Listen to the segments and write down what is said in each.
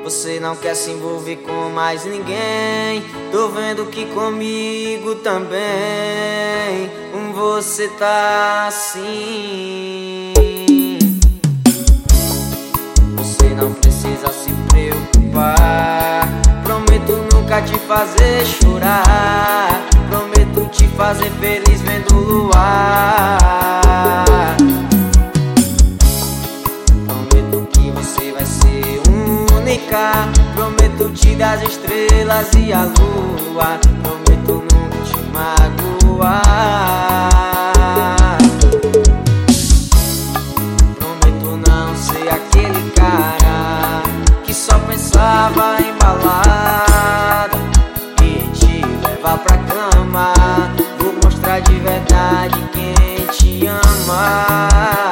Você não quer se envolver com mais ninguém. Tô vendo que comigo também você tá assim. Você não precisa se preocupar. Prometo nunca te fazer chorar. Prometo te fazer feliz vendo o luar. Prometo que você vai ser única. Prometo te dar as estrelas e a lua. Prometo nunca te magoar. Prometo não ser aquele cara que só pensava em balada e te levar pra cama. Vou mostrar de verdade quem te ama.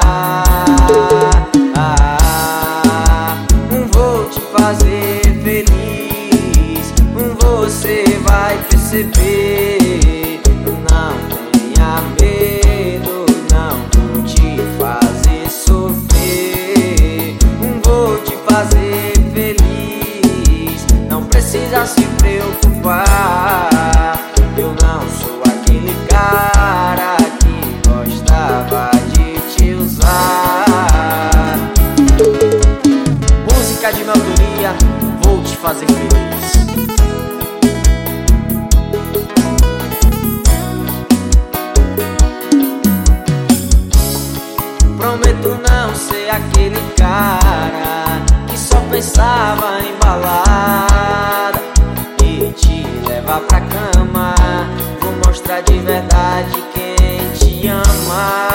Vou te fazer feliz. Você vai perceber. Não tenha medo, não vou te fazer sofrer. Vou te fazer feliz. Não precisa se preocupar. Eu não sou aquele cara que gostava de te usar. Música de minha autoria, vou te fazer feliz. Prometo não ser aquele cara que só pensava em balada e te levar pra cama. Vou mostrar de verdade quem te ama.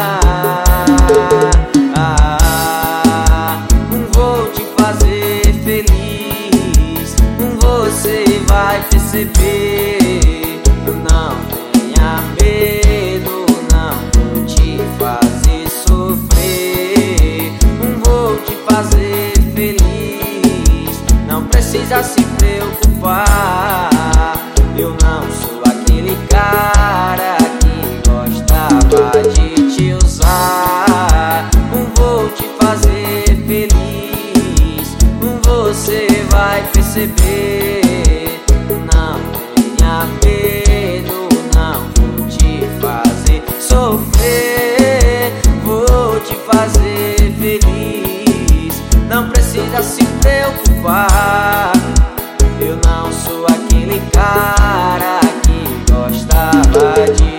Vou te fazer feliz. Você vai perceber. Não tenha medo, não vou te fazer sofrer. Vou te fazer feliz. Não precisa se preocupar. Eu não sou aquele cara que gostava de te usar. Vou te fazer feliz. Você vai perceber. Não tenha medo, não vou te fazer sofrer. Vou te fazer feliz. Não precisa se preocupar. Eu não sou aquele cara que gostava de